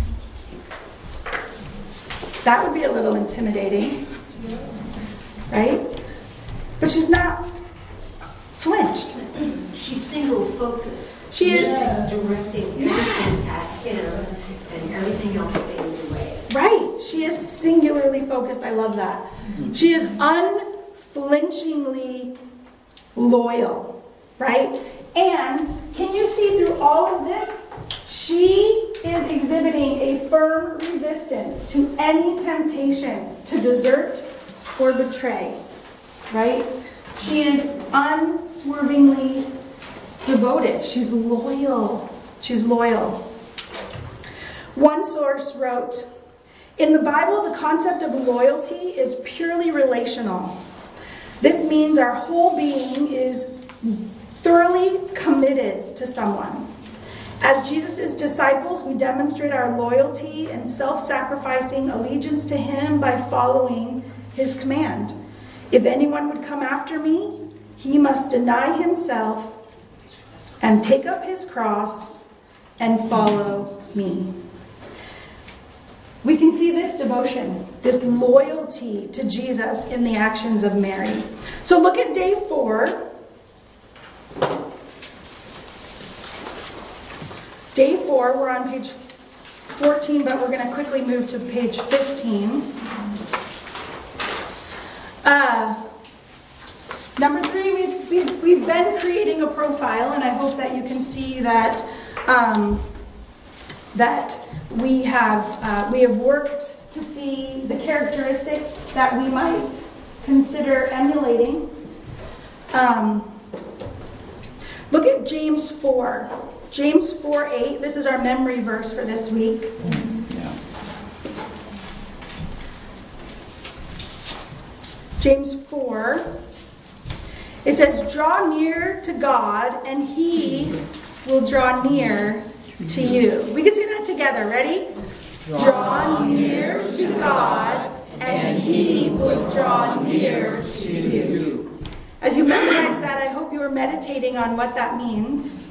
That would be a little intimidating, right? But she's not flinched. She's single-focused. She is. She's directing everything at him, and everything else fades away. Right. She is singularly focused. I love that. She is unflinchingly loyal, right? And can you see through all of this? She is exhibiting a firm resistance to any temptation to desert or betray, right? She is unswervingly devoted. She's loyal. She's loyal. One source wrote, in the Bible, the concept of loyalty is purely relational. This means our whole being is thoroughly committed to someone. As Jesus' disciples, we demonstrate our loyalty and self-sacrificing allegiance to him by following his command. If anyone would come after me, he must deny himself and take up his cross and follow me. We can see this devotion, this loyalty to Jesus in the actions of Mary. So look at day four. Day four, we're on page fourteen, but we're going to quickly move to page fifteen. Uh, number three, we've, we've, we've been creating a profile, and I hope that you can see that um, that we have uh, we have worked to see the characteristics that we might consider emulating. Um, look at James four. James four eight. This is our memory verse for this week. Yeah. James four. It says, draw near to God, and he will draw near to you. We can say that together. Ready? Draw near to God, and he will draw near to you. As you memorize that, I hope you are meditating on what that means.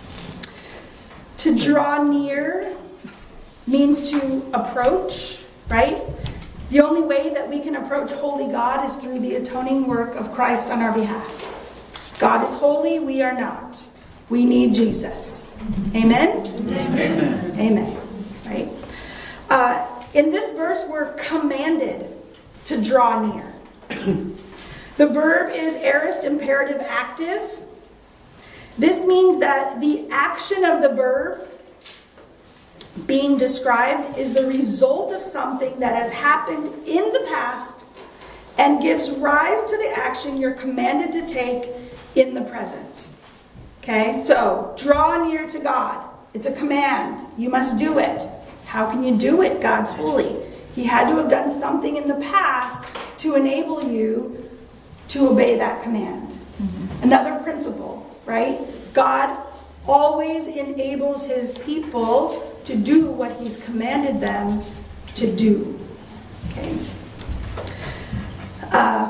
To draw near means to approach, right? The only way that we can approach holy God is through the atoning work of Christ on our behalf. God is holy, we are not. We need Jesus. Amen? Amen. Amen. Right? Uh, in this verse, we're commanded to draw near. The verb is aorist imperative active. This means that the action of the verb being described is the result of something that has happened in the past and gives rise to the action you're commanded to take in the present. Okay? So, draw near to God. It's a command. You must do it. How can you do it? God's holy. He had to have done something in the past to enable you to obey that command. Mm-hmm. Another principle, right? God always enables his people to do what he's commanded them to do. Okay? Uh,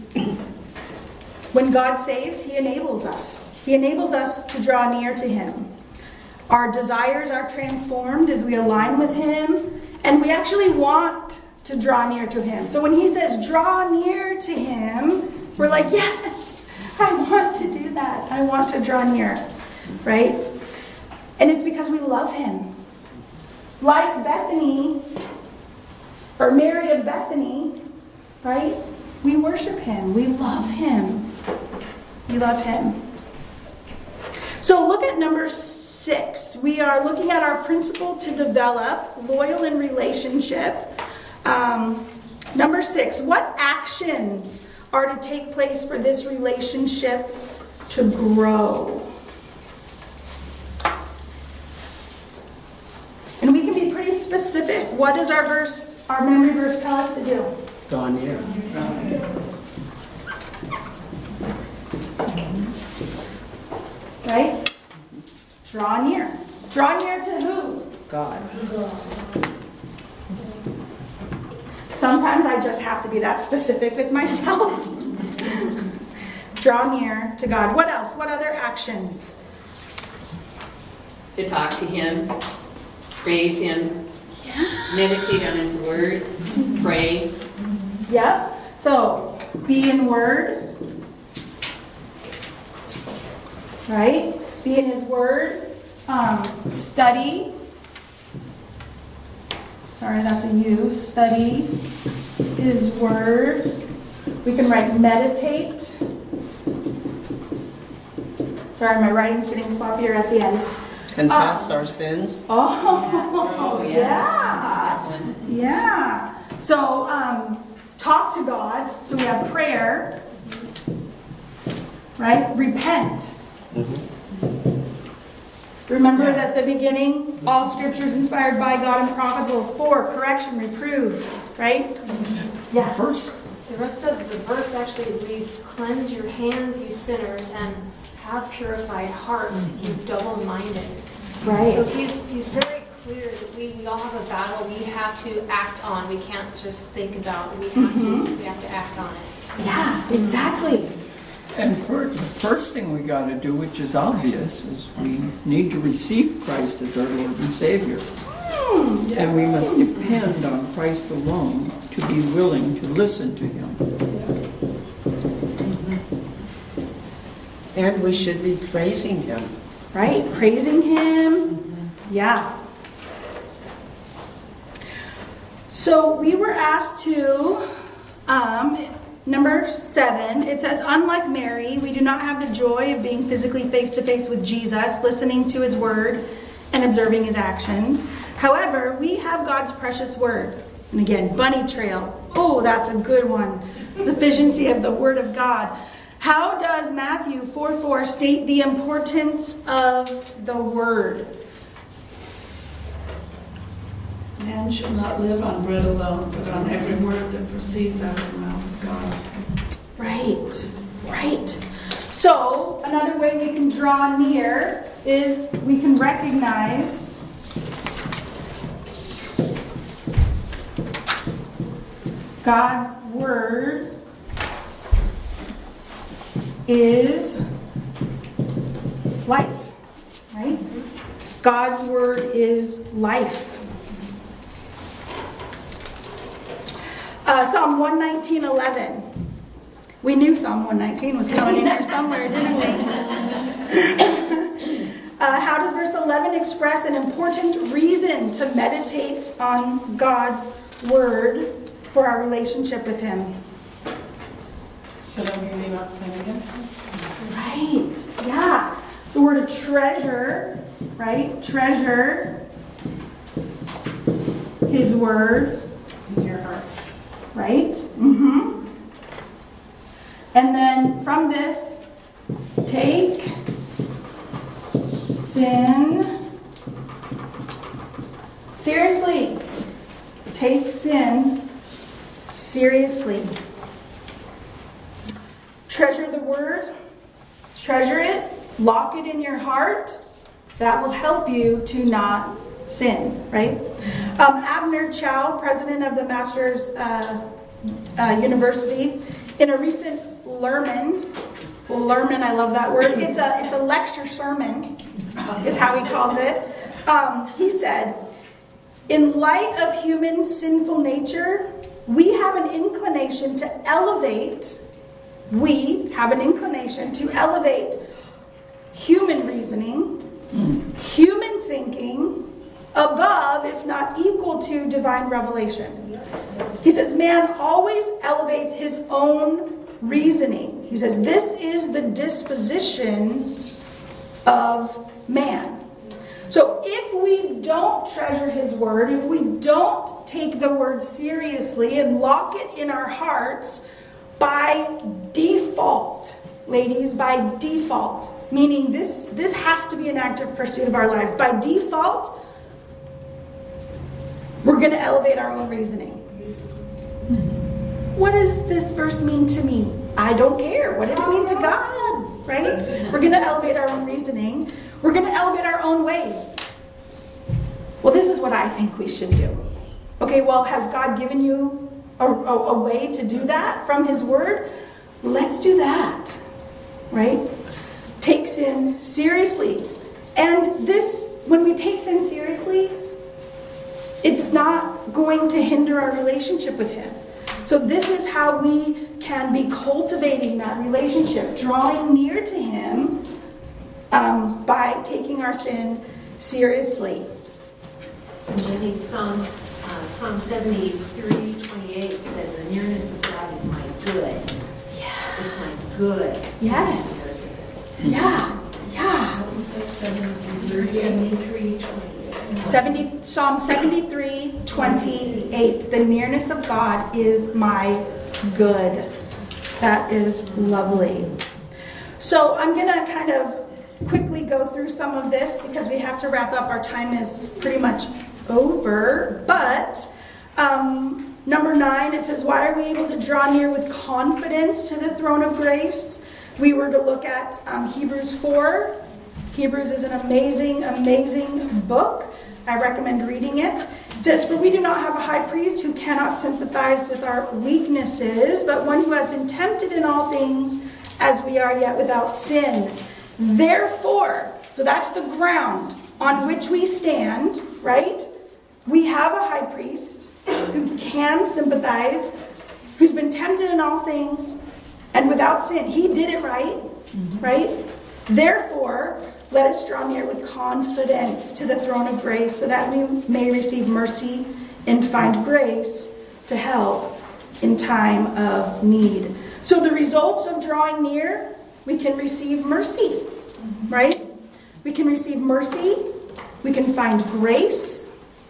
when God saves, he enables us. He enables us to draw near to him. Our desires are transformed as we align with him, and we actually want to draw near to him. So when he says, draw near to him, we're like, yes, I want to do that. I want to draw near, right? And it's because we love him. Like Bethany, or Mary of Bethany, right? We worship him. We love him. We love him. So look at number six. We are looking at our principle to develop loyal in relationship. Um, number six, what actions are to take place for this relationship to grow? And we can be pretty specific. What does our verse, our memory verse tell us to do? Draw near. Right? Draw near. Draw near to who? God. Sometimes I just have to be that specific with myself. Draw near to God. What else? What other actions? To talk to him, praise him, Yeah. meditate on his word, pray. Yep. So, be in word. Right? Be in his word. Um, study. Sorry, that's a U. Study his word. We can write meditate. Sorry, my writing's getting sloppier at the end. Confess Um, our sins. Oh, Oh, yeah. yeah. That one. Yeah. So, um, talk to God. So we have prayer. Right? Repent. Remember that at the beginning, all scripture is inspired by God and profitable for correction, reproof. Right? Yeah. First, The rest of the verse actually reads, "Cleanse your hands, you sinners, and have purified hearts, you double-minded." Right. So he's he's very clear that we, we all have a battle we have to act on. We can't just think about it. We have Mhm. to we have to act on it. Yeah, exactly. and for, the first thing we got to do, which is obvious, is we need to receive Christ as our Lord and Savior. And we must depend on Christ alone to be willing to listen to him. And we should be praising him. Right? Praising him. Yeah. So we were asked to, um, number seven, it says, unlike Mary, we do not have the joy of being physically face to face with Jesus, listening to his word and observing his actions. However, we have God's precious word. And again, bunny trail. Oh, that's a good one. Sufficiency of the word of God. How does Matthew four four state the importance of the word? Man shall not live on bread alone, but on every word that proceeds out of the mouth of God. Right, right. So, another way we can draw near is we can recognize God's word is life, right? God's word is life. Uh, Psalm one nineteen eleven. We knew Psalm one nineteen was coming in here somewhere, didn't we? uh, how does verse eleven express an important reason to meditate on God's word for our relationship with him? So that we may not sin against him. Right, yeah. So we're to treasure, right? Treasure his word In your heart. right? Mm-hmm. And then from this, take sin seriously. Take sin seriously. Treasure the word. Treasure it. Lock it in your heart. That will help you to not sin, right? Um, Abner Chow, president of the Masters uh, uh, University, in a recent Lerman, Lerman, I love that word. It's a it's a lecture sermon, is how he calls it. Um, he said, "In light of human sinful nature, we have an inclination to elevate. We have an inclination to elevate human reasoning, human thinking above, if not equal to, divine revelation. He says, man always elevates his own reasoning. He says, this is the disposition of man. So if we don't treasure his word, if we don't take the word seriously and lock it in our hearts, by default, ladies, by default, meaning this, this has to be an active pursuit of our lives. By default, we're going to elevate our own reasoning. What does this verse mean to me? I don't care. What did it mean to God? Right? We're going to elevate our own reasoning. We're going to elevate our own ways. Well, this is what I think we should do. Okay, well, has God given you a, a, a way to do that from his word? Let's do that. Right? Take sin seriously. And this, when we take sin seriously, it's not going to hinder our relationship with him. So this is how we can be cultivating that relationship, drawing near to him um, by taking our sin seriously. And then Psalm, uh, Psalm seventy-three twenty-eight says, the nearness of God is my good. Yeah. It's my good. Yes. Yeah. Yeah. seventy-three twenty-eight. seventy, Psalm seventy-three twenty-eight. The nearness of God is my good. That is lovely. So I'm going to kind of quickly go through some of this because we have to wrap up. Our time is pretty much over. But um, number nine, it says, why are we able to draw near with confidence to the throne of grace? We were to look at um, Hebrews four. Hebrews is an amazing, amazing book. I recommend reading it. It says, for we do not have a high priest who cannot sympathize with our weaknesses, but one who has been tempted in all things as we are, yet without sin. Therefore, so that's the ground on which we stand, right? We have a high priest who can sympathize, who's been tempted in all things and without sin. He did it right, right? Therefore, let us draw near with confidence to the throne of grace so that we may receive mercy and find grace to help in time of need. So the results of drawing near, we can receive mercy, right? We can receive mercy. We can find grace.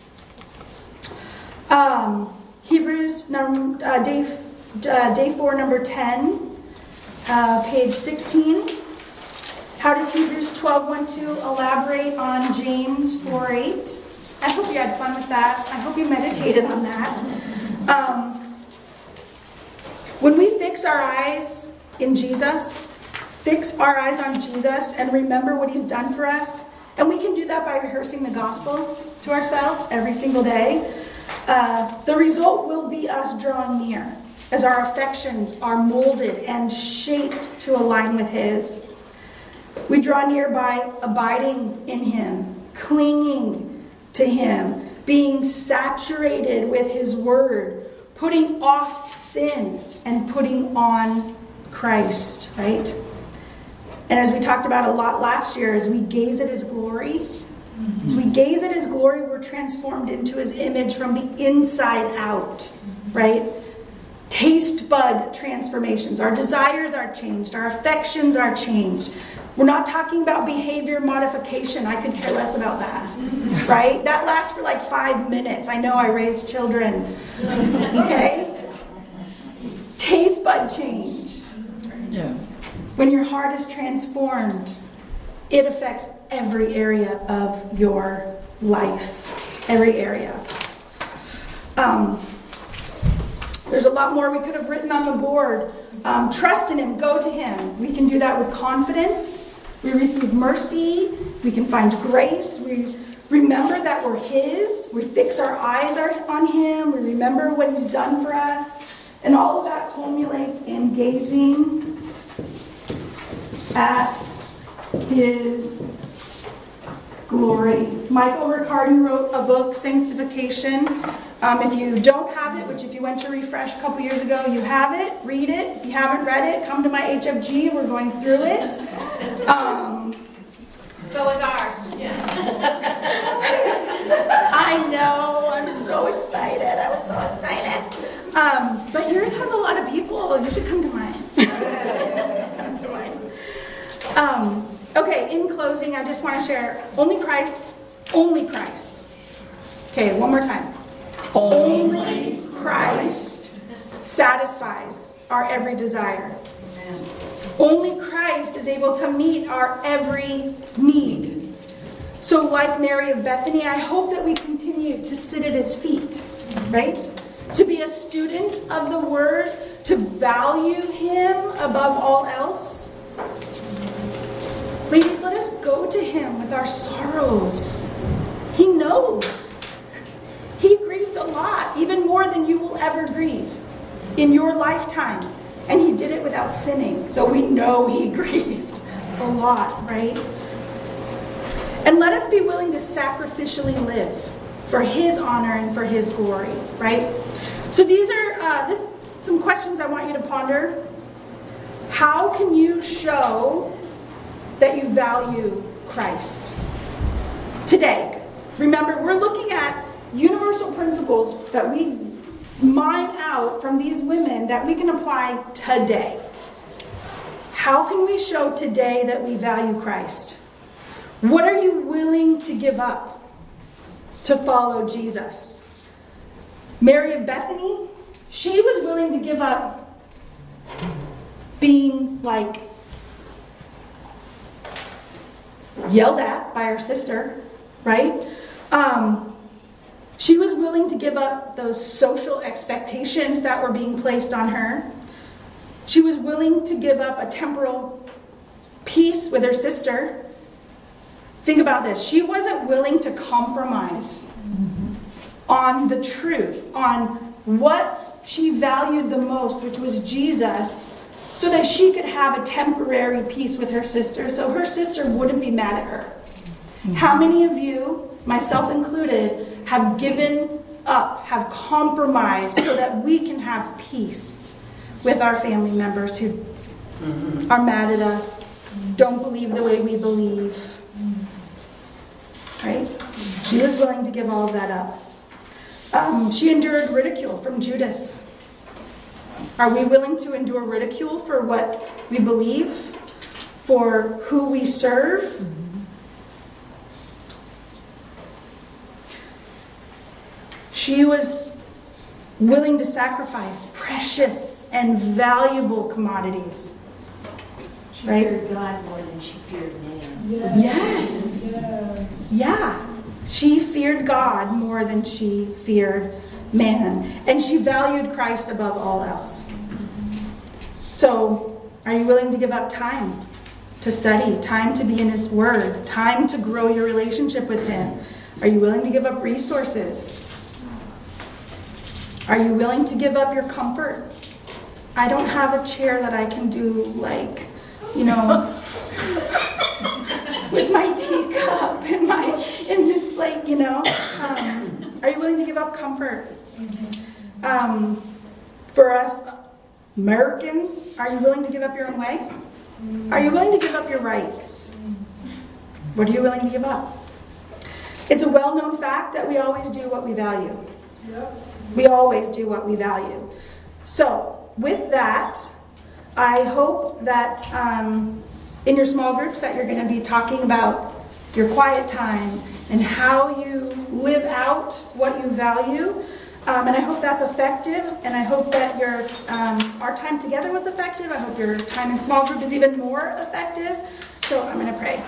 Um, Hebrews num- uh, day, uh, day four, number ten, uh, page sixteen. How does Hebrews twelve one two elaborate on James four eight? I hope you had fun with that. I hope you meditated on that. Um, when we fix our eyes in Jesus, fix our eyes on Jesus and remember what he's done for us, and we can do that by rehearsing the gospel to ourselves every single day, uh, the result will be us drawing near as our affections are molded and shaped to align with his. We draw near by abiding in him, clinging to him, being saturated with his word, putting off sin and putting on Christ, right? And as we talked about a lot last year, as we gaze at his glory, mm-hmm. as we gaze at his glory, we're transformed into his image from the inside out, right? Taste bud transformations. Our desires are changed. Our affections are changed. We're not talking about behavior modification. I could care less about that, right? That lasts for like five minutes. I know I raised children, okay? Taste bud change. Yeah. When your heart is transformed, it affects every area of your life. Every area. Um, there's a lot more we could have written on the board. Um, trust in him. Go to him. We can do that with confidence. We receive mercy. We can find grace. We remember that we're his. We fix our eyes on him. We remember what he's done for us. And all of that culminates in gazing at his glory. Michael Riccardi wrote a book, Sanctification. Um, if you don't have it, which if you went to Refresh a couple years ago, you have it. Read it. If you haven't read it, come to my H F G. We're going through it. Um, So is ours. Yeah. Those should come to mind. Come to mind. Um, okay, in closing, I just want to share only Christ, only Christ. Okay, one more time. Only Christ satisfies our every desire. Only Christ is able to meet our every need. So like Mary of Bethany, I hope that we continue to sit at his feet, right? To be a student of the word, to value him above all else. Ladies, let us go to him with our sorrows. He knows. He grieved a lot, even more than you will ever grieve in your lifetime. And he did it without sinning. So we know he grieved a lot, right? And let us be willing to sacrificially live for his honor and for his glory, right? So these are uh, this, some questions I want you to ponder. How can you show that you value Christ today? Remember, we're looking at universal principles that we mine out from these women that we can apply today. How can we show today that we value Christ? What are you willing to give up to follow Jesus? Mary of Bethany, she was willing to give up being like yelled at by her sister, right? Um, She was willing to give up those social expectations that were being placed on her. She was willing to give up a temporal peace with her sister. Think about this. She wasn't willing to compromise on the truth, on what she valued the most, which was Jesus, so that she could have a temporary peace with her sister, so her sister wouldn't be mad at her. How many of you, myself included, have given up, have compromised so that we can have peace with our family members who mm-hmm. are mad at us, don't believe the way we believe? Right? She was willing to give all of that up. Um, she endured ridicule from Judas. Are we willing to endure ridicule for what we believe, for who we serve? She was willing to sacrifice precious and valuable commodities. She right? feared God more than she feared man. Yes. yes. Yeah. She feared God more than she feared man. And she valued Christ above all else. So, are you willing to give up time to study, time to be in his word, time to grow your relationship with him? Are you willing to give up resources? Are you willing to give up your comfort? I don't have a chair that I can do like, you know, with my teacup and my, in this like, you know. Um, are you willing to give up comfort? Um, for us Americans, are you willing to give up your own way? Are you willing to give up your rights? What are you willing to give up? It's a well-known fact that we always do what we value. Yep. We always do what we value. So, with that, I hope that um, in your small groups that you're going to be talking about your quiet time and how you live out what you value. Um, and I hope that's effective. And I hope that your um, our time together was effective. I hope your time in small group is even more effective. So I'm going to pray.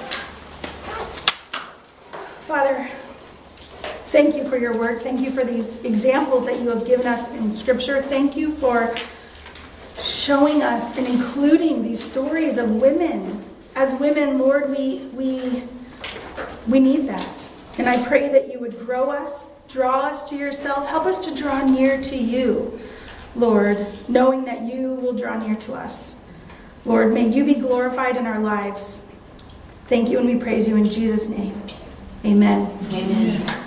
Father, thank you for your word. Thank you for these examples that you have given us in Scripture. Thank you for showing us and including these stories of women. As women, Lord, we we we need that. And I pray that you would grow us, draw us to yourself. Help us to draw near to you, Lord, knowing that you will draw near to us. Lord, may you be glorified in our lives. Thank you, and we praise you in Jesus' name. Amen. Amen.